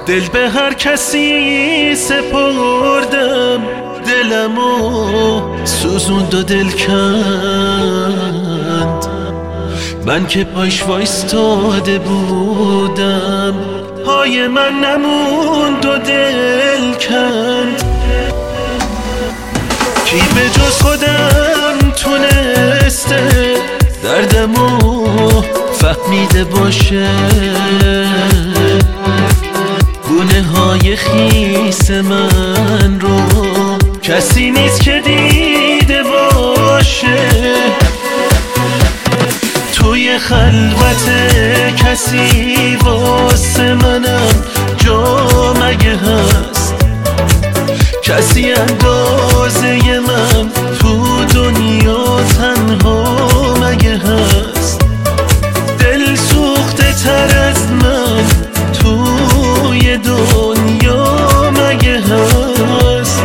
دل به هر کسی سپردم، دلمو سوزوند و دل کند. من که پاش وایستاده بودم، پای من نموند و دل کند. کی به جز خودم تونسته دردمو فهمیده باشه؟ گونه های خیس من رو کسی نیست که دیده باشه. توی خلوت کسی واسه منم جا مگه هست؟ کسی اندازه من تو دنیا تنها مگه هست؟ دل سوخته تر از من توی دنیا مگه هست؟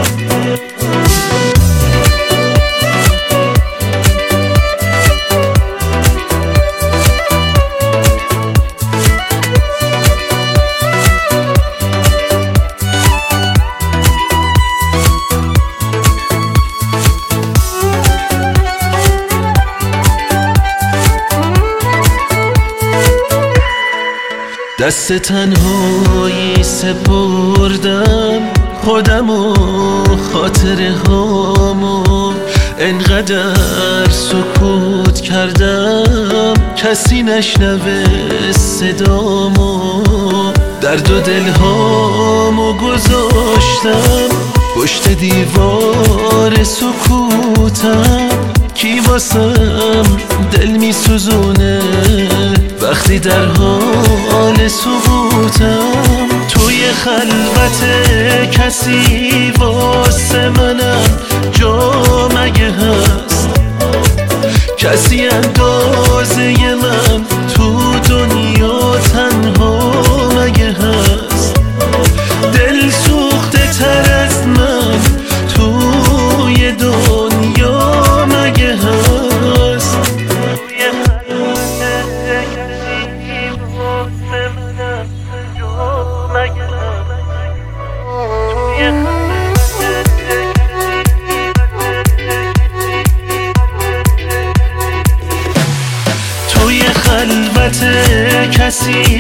دست تنهایی سپردم خودم و خاطره هامو، انقدر سکوت کردم کسی نشنوه صدامو. درد و دلهامو گذاشتم پشت دیوار سکوتم. کی واسم دل می سوزونه وقتی در حال سقوطم؟ توی خلوت کسی واسه منم جا مگه هست؟ کسی اندازه من تو دنیا تنها مگه هست؟ دل سوخته تر از من توی دنیا مگه هست؟ توی خلوت کسی